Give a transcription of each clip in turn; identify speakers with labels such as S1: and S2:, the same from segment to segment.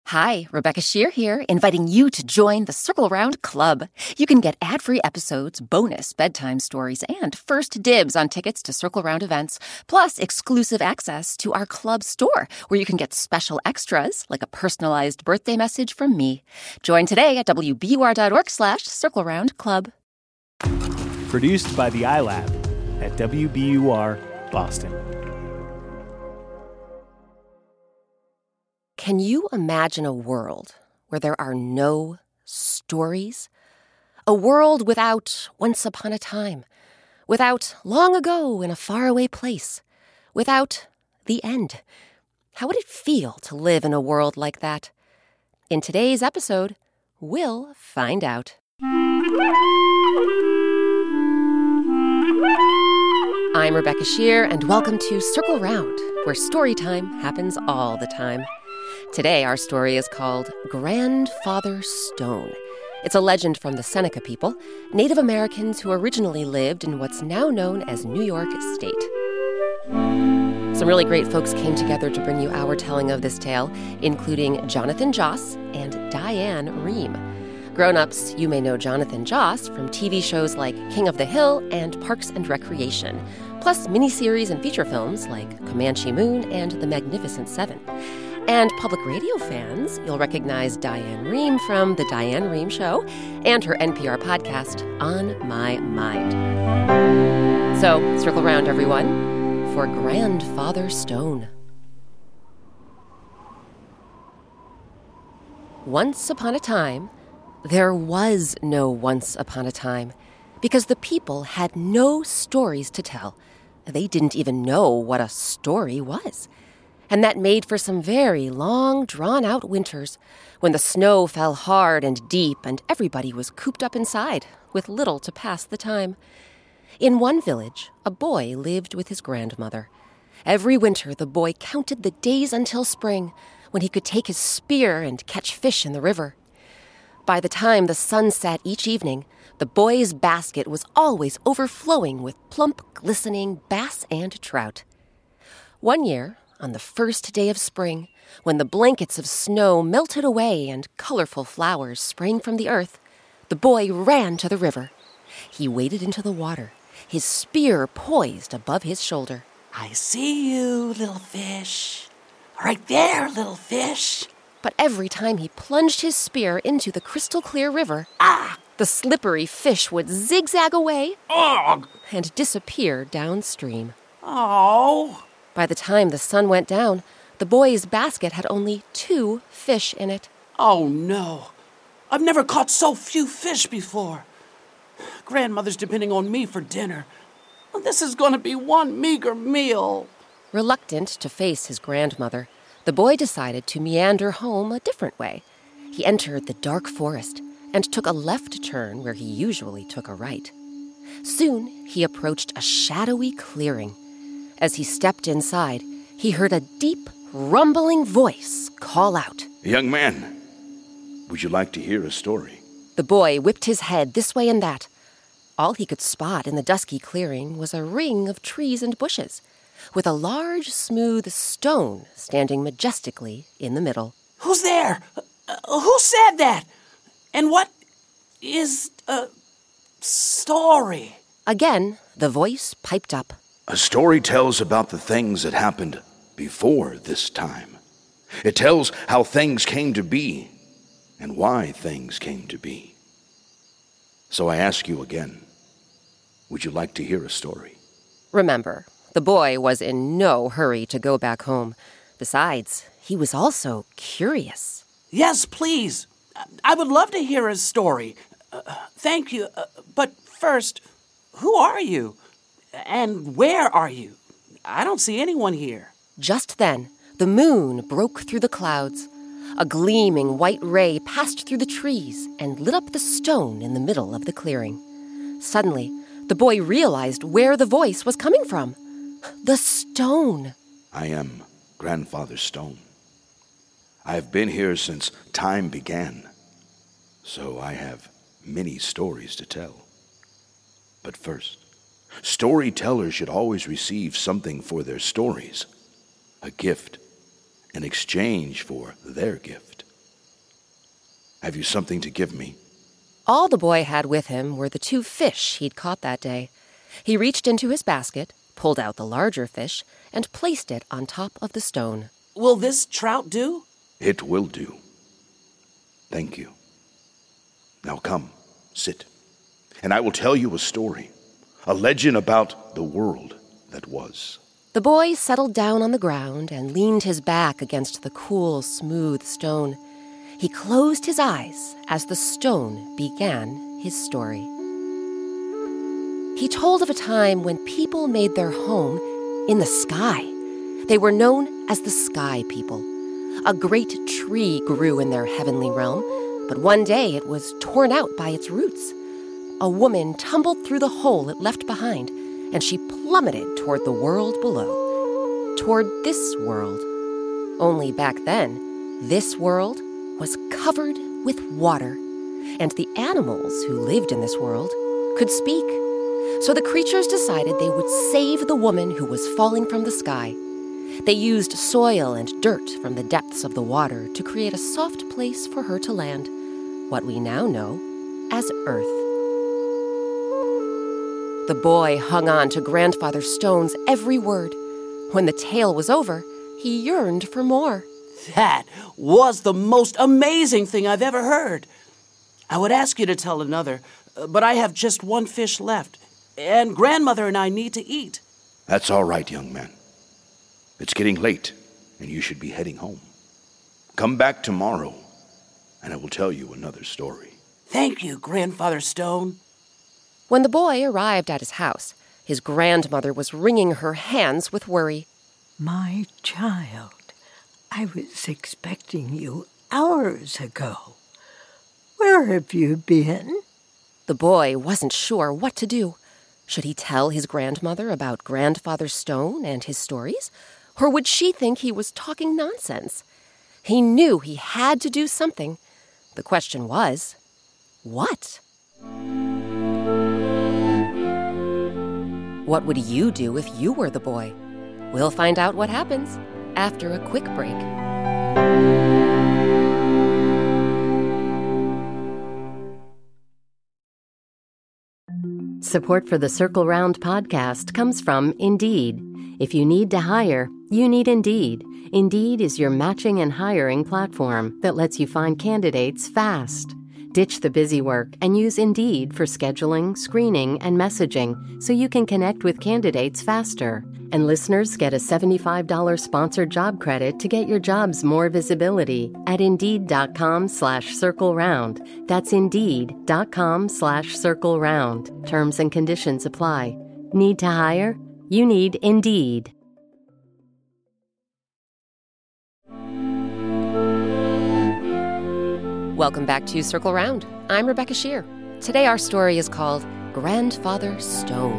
S1: Hi, Rebecca Shear here, inviting you to join the Circle Round Club. You can get ad-free episodes, bonus bedtime stories, and first dibs on tickets to Circle Round events, plus exclusive access to our club store, where you can get special extras, like a personalized birthday message from me. Join today at wbur.org/Circle Round Club.
S2: Produced by the iLab at WBUR, Boston.
S1: Can you imagine a world where there are no stories? A world without once upon a time, without long ago in a faraway place, without the end. How would it feel to live in a world like that? In today's episode, we'll find out. I'm Rebecca Shear, and welcome to Circle Round, where story time happens all the time. Today, our story is called Grandfather Stone. It's a legend from the Seneca people, Native Americans who originally lived in what's now known as New York State. Some really great folks came together to bring you our telling of this tale, including Jonathan Joss and Diane Rehm. Grown-ups, you may know Jonathan Joss from TV shows like King of the Hill and Parks and Recreation, plus miniseries and feature films like Comanche Moon and The Magnificent Seven. And public radio fans, you'll recognize Diane Rehm from The Diane Rehm Show and her NPR podcast, On My Mind. So, circle around, everyone, for Grandfather Stone. Once upon a time, there was no once upon a time, because the people had no stories to tell. They didn't even know what a story was. And that made for some very long, drawn-out winters when the snow fell hard and deep and everybody was cooped up inside with little to pass the time. In one village, a boy lived with his grandmother. Every winter, the boy counted the days until spring, when he could take his spear and catch fish in the river. By the time the sun set each evening, the boy's basket was always overflowing with plump, glistening bass and trout. One year, on the first day of spring, when the blankets of snow melted away and colorful flowers sprang from the earth, the boy ran to the river. He waded into the water, his spear poised above his shoulder.
S3: I see you, little fish. Right there, little fish.
S1: But every time he plunged his spear into the crystal-clear river, the slippery fish would zigzag away and disappear downstream.
S3: Oh.
S1: By the time the sun went down, the boy's basket had only 2 fish in it.
S3: Oh, no. I've never caught so few fish before. Grandmother's depending on me for dinner. This is going to be one meager meal.
S1: Reluctant to face his grandmother, the boy decided to meander home a different way. He entered the dark forest and took a left turn where he usually took a right. Soon, he approached a shadowy clearing. As he stepped inside, he heard a deep, rumbling voice call out.
S4: Young man, would you like to hear a story?
S1: The boy whipped his head this way and that. All he could spot in the dusky clearing was a ring of trees and bushes, with a large, smooth stone standing majestically in the middle.
S3: Who's there? Who said that? And what is a story?
S1: Again, the voice piped up.
S4: A story tells about the things that happened before this time. It tells how things came to be and why things came to be. So I ask you again, would you like to hear a story?
S1: Remember, the boy was in no hurry to go back home. Besides, he was also curious.
S3: Yes, please. I would love to hear a story. Thank you. But first, who are you? And where are you? I don't see anyone here.
S1: Just then, the moon broke through the clouds. A gleaming white ray passed through the trees and lit up the stone in the middle of the clearing. Suddenly, the boy realized where the voice was coming from. The stone.
S4: I am Grandfather Stone. I have been here since time began, so I have many stories to tell. But first, storytellers should always receive something for their stories, a gift, in exchange for their gift. Have you something to give me?
S1: All the boy had with him were the 2 fish he'd caught that day. He reached into his basket, pulled out the larger fish, and placed it on top of the stone.
S3: Will this trout do?
S4: It will do. Thank you. Now come, sit, and I will tell you a story, a legend about the world that was.
S1: The boy settled down on the ground and leaned his back against the cool, smooth stone. He closed his eyes as the stone began his story. He told of a time when people made their home in the sky. They were known as the Sky People. A great tree grew in their heavenly realm, but one day it was torn out by its roots. A woman tumbled through the hole it left behind, and she plummeted toward the world below, toward this world. Only back then, this world was covered with water, and the animals who lived in this world could speak. So the creatures decided they would save the woman who was falling from the sky. They used soil and dirt from the depths of the water to create a soft place for her to land, what we now know as Earth. The boy hung on to Grandfather Stone's every word. When the tale was over, he yearned for more.
S3: That was the most amazing thing I've ever heard. I would ask you to tell another, but I have just 1 fish left, and Grandmother and I need to eat.
S4: That's all right, young man. It's getting late, and you should be heading home. Come back tomorrow, and I will tell you another story.
S3: Thank you, Grandfather Stone.
S1: When the boy arrived at his house, his grandmother was wringing her hands with worry.
S5: My child, I was expecting you hours ago. Where have you been?
S1: The boy wasn't sure what to do. Should he tell his grandmother about Grandfather Stone and his stories? Or would she think he was talking nonsense? He knew he had to do something. The question was, what? What would you do if you were the boy? We'll find out what happens after a quick break.
S6: Support for the Circle Round podcast comes from Indeed. If you need to hire, you need Indeed. Indeed is your matching and hiring platform that lets you find candidates fast. Ditch the busy work and use Indeed for scheduling, screening, and messaging so you can connect with candidates faster. And listeners get a $75 sponsored job credit to get your jobs more visibility at Indeed.com/circleround. That's Indeed.com/circleround. Terms and conditions apply. Need to hire? You need Indeed.
S1: Welcome back to Circle Round. I'm Rebecca Shear. Today our story is called Grandfather Stone.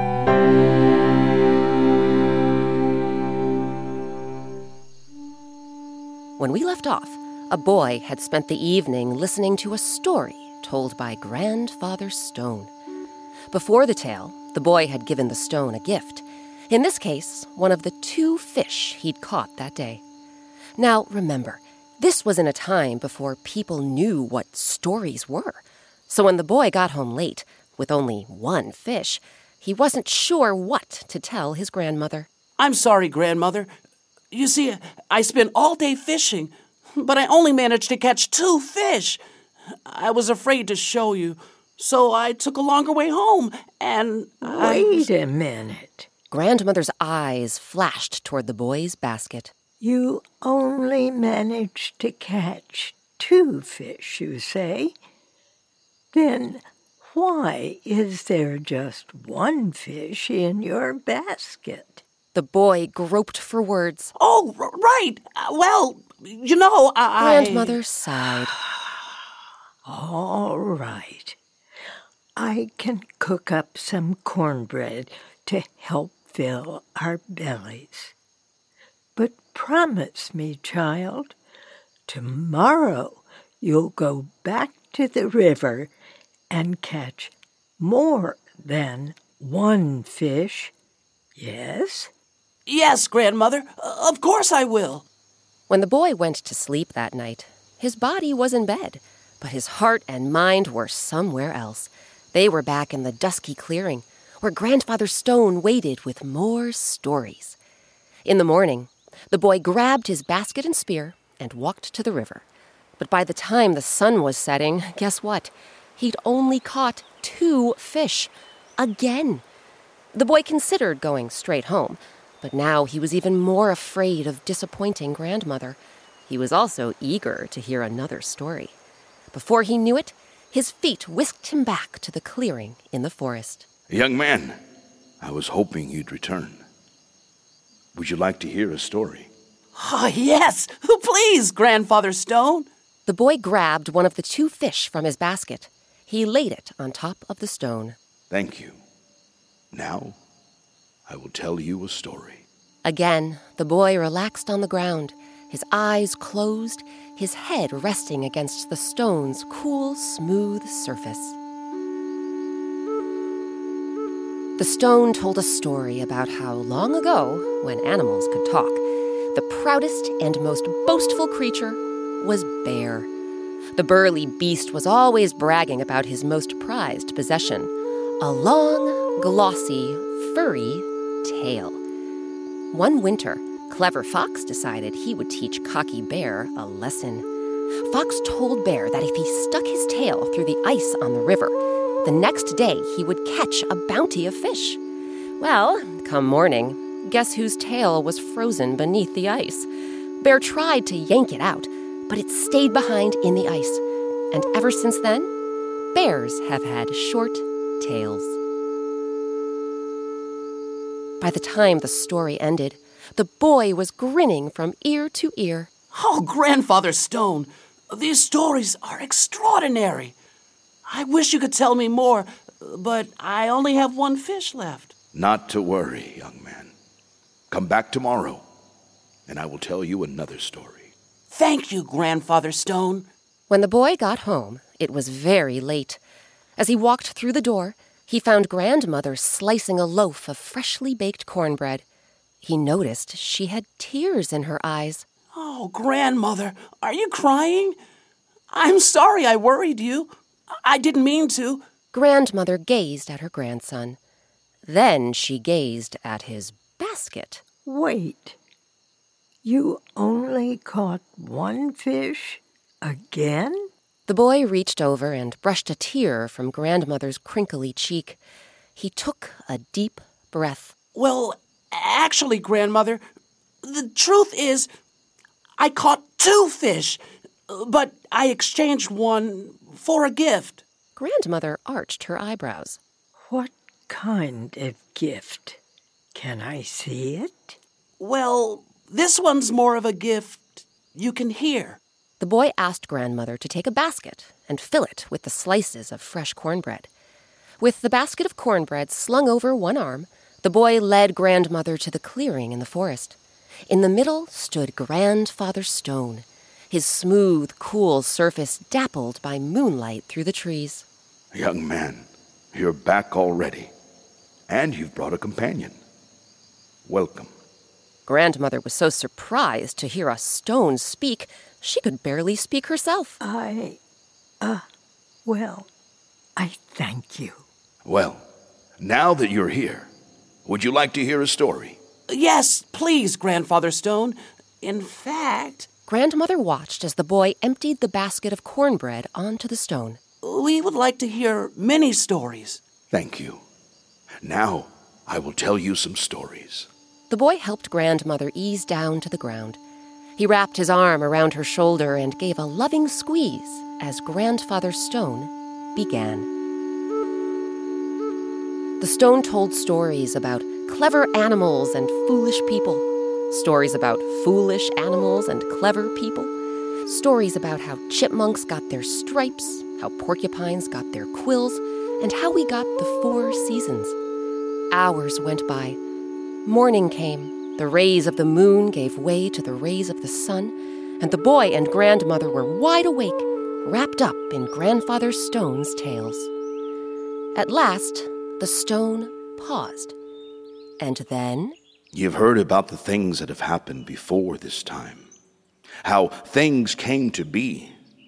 S1: When we left off, a boy had spent the evening listening to a story told by Grandfather Stone. Before the tale, the boy had given the stone a gift. In this case, one of the 2 fish he'd caught that day. Now, remember, this was in a time before people knew what stories were. So when the boy got home late, with only 1 fish, he wasn't sure what to tell his grandmother.
S3: I'm sorry, Grandmother. You see, I spent all day fishing, but I only managed to catch 2 fish. I was afraid to show you, so I took a longer way home, and
S5: Wait a minute.
S1: Grandmother's eyes flashed toward the boy's basket.
S5: You only managed to catch 2 fish, you say? Then why is there just 1 fish in your basket?
S1: The boy groped for words.
S3: Oh, right. Well, you know,
S1: Grandmother sighed.
S5: All right. I can cook up some cornbread to help fill our bellies. But promise me, child, tomorrow you'll go back to the river and catch more than 1 fish. Yes?
S3: Yes, Grandmother. Of course I will.
S1: When the boy went to sleep that night, his body was in bed, But his heart and mind were somewhere else. They were back in the dusky clearing, where Grandfather Stone waited with more stories. In the morning, the boy grabbed his basket and spear and walked to the river. But by the time the sun was setting, guess what? He'd only caught 2 fish. Again. The boy considered going straight home, but now he was even more afraid of disappointing Grandmother. He was also eager to hear another story. Before he knew it, his feet whisked him back to the clearing in the forest.
S4: Young man, I was hoping you'd return. Would you like to hear a story?
S3: Oh, yes. Please, Grandfather Stone.
S1: The boy grabbed one of the 2 fish from his basket. He laid it on top of the stone.
S4: Thank you. Now, I will tell you a story.
S1: Again, the boy relaxed on the ground, his eyes closed, his head resting against the stone's cool, smooth surface. The stone told a story about how long ago, when animals could talk, the proudest and most boastful creature was Bear. The burly beast was always bragging about his most prized possession, a long, glossy, furry tail. One winter, Clever Fox decided he would teach Cocky Bear a lesson. Fox told Bear that if he stuck his tail through the ice on the river, the next day he would catch a bounty of fish. Well, come morning, guess whose tail was frozen beneath the ice? Bear tried to yank it out, but it stayed behind in the ice. And ever since then, bears have had short tails. By the time the story ended, the boy was grinning from ear to ear.
S3: Oh, Grandfather Stone, these stories are extraordinary. I wish you could tell me more, but I only have 1 fish left.
S4: Not to worry, young man. Come back tomorrow, and I will tell you another story.
S3: Thank you, Grandfather Stone.
S1: When the boy got home, it was very late. As he walked through the door, he found Grandmother slicing a loaf of freshly baked cornbread. He noticed she had tears in her eyes.
S3: Oh, Grandmother, are you crying? I'm sorry I worried you. I didn't mean to.
S1: Grandmother gazed at her grandson. Then she gazed at his basket.
S5: Wait. You only caught 1 fish? Again?
S1: The boy reached over and brushed a tear from Grandmother's crinkly cheek. He took a deep breath.
S3: Well, actually, Grandmother, the truth is, I caught 2 fish, but I exchanged 1 for a gift.
S1: Grandmother arched her eyebrows.
S5: What kind of gift? Can I see it?
S3: Well, this one's more of a gift you can hear.
S1: The boy asked Grandmother to take a basket and fill it with the slices of fresh cornbread. With the basket of cornbread slung over one arm, the boy led Grandmother to the clearing in the forest. In the middle stood Grandfather Stone, his smooth, cool surface dappled by moonlight through the trees.
S4: Young man, you're back already, and you've brought a companion. Welcome.
S1: Grandmother was so surprised to hear a stone speak, she could barely speak herself.
S5: I thank you.
S4: Well, now that you're here, would you like to hear a story?
S3: Yes, please, Grandfather Stone. In fact,
S1: Grandmother watched as the boy emptied the basket of cornbread onto the stone.
S3: we would like to hear many stories.
S4: Thank you. Now, I will tell you some stories.
S1: The boy helped Grandmother ease down to the ground. He wrapped his arm around her shoulder and gave a loving squeeze as Grandfather Stone began. The stone told stories about clever animals and foolish people, stories about foolish animals and clever people, stories about how chipmunks got their stripes, how porcupines got their quills, and how we got the 4 seasons. Hours went by. Morning came. The rays of the moon gave way to the rays of the sun, and the boy and Grandmother were wide awake, wrapped up in Grandfather Stone's tales. At last, the stone paused. And then...
S4: You've heard about the things that have happened before this time, how things came to be.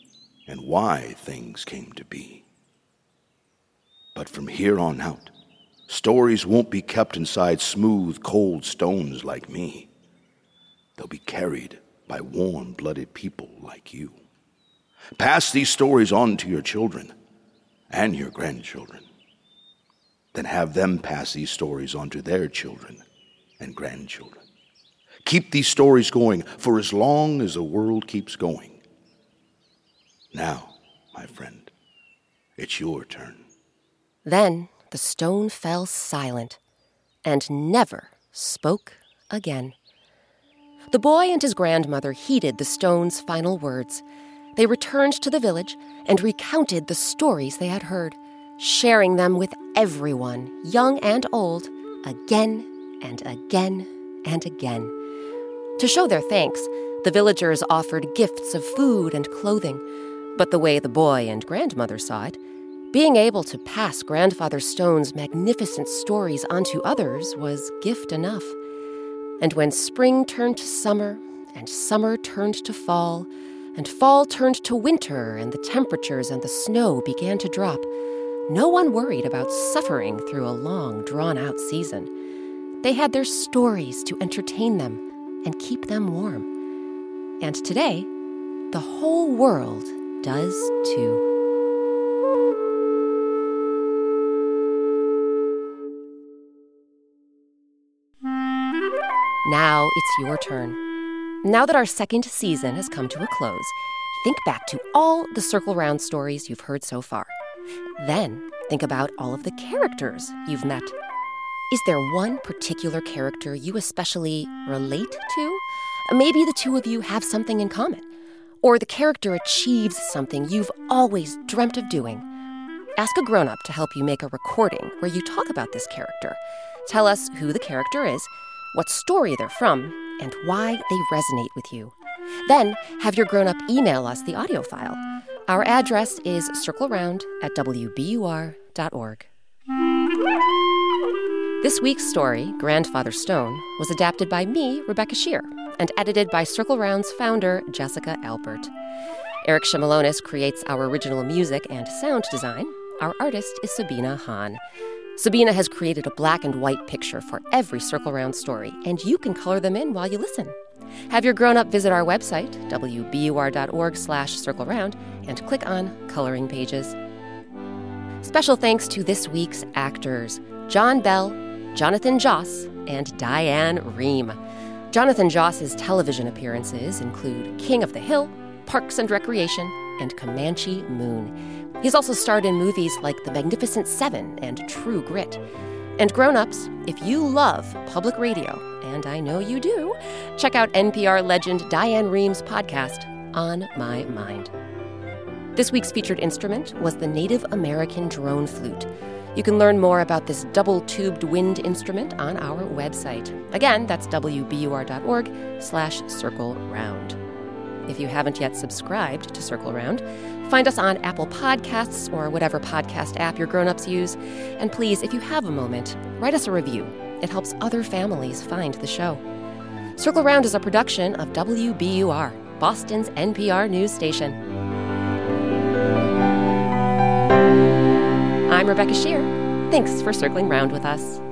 S4: and why things came to be. But from here on out, stories won't be kept inside smooth, cold stones like me. They'll be carried by warm-blooded people like you. Pass these stories on to your children and your grandchildren. Then have them pass these stories on to their children and grandchildren. Keep these stories going for as long as the world keeps going. Now, my friend, it's your turn.
S1: Then the stone fell silent and never spoke again. The boy and his grandmother heeded the stone's final words. They returned to the village and recounted the stories they had heard, sharing them with everyone, young and old, again and again and again. To show their thanks, the villagers offered gifts of food and clothing. But the way the boy and grandmother saw it, being able to pass Grandfather Stone's magnificent stories onto others was gift enough. And when spring turned to summer, and summer turned to fall, and fall turned to winter, and the temperatures and the snow began to drop, no one worried about suffering through a long, drawn-out season. They had their stories to entertain them and keep them warm. And today, the whole world does too. Now it's your turn. Now that our second season has come to a close, think back to all the Circle Round stories you've heard so far. Then think about all of the characters you've met. Is there one particular character you especially relate to? Maybe the two of you have something in common. Or the character achieves something you've always dreamt of doing. Ask a grown-up to help you make a recording where you talk about this character. Tell us who the character is, what story they're from, and why they resonate with you. Then have your grown-up email us the audio file. Our address is circleround@wbur.org. This week's story, Grandfather Stone, was adapted by me, Rebecca Shear, and edited by Circle Round's founder, Jessica Albert. Eric Shimalonis creates our original music and sound design. Our artist is Sabina Hahn. Sabina has created a black and white picture for every Circle Round story, and you can color them in while you listen. Have your grown-up visit our website, wbur.org/circleround, and click on Coloring Pages. Special thanks to this week's actors, John Bell, Jonathan Joss, and Diane Rehm. Jonathan Joss's television appearances include King of the Hill, Parks and Recreation, and Comanche Moon. He's also starred in movies like The Magnificent Seven and True Grit. And grown-ups, if you love public radio, and I know you do, check out NPR legend Diane Rehm's podcast, On My Mind. This week's featured instrument was the Native American drone flute. You can learn more about this double-tubed wind instrument on our website. Again, that's wbur.org/circleround. If you haven't yet subscribed to Circle Round, find us on Apple Podcasts or whatever podcast app your grown-ups use. And please, if you have a moment, write us a review. It helps other families find the show. Circle Round is a production of WBUR, Boston's NPR news station. I'm Rebecca Shear. Thanks for circling round with us.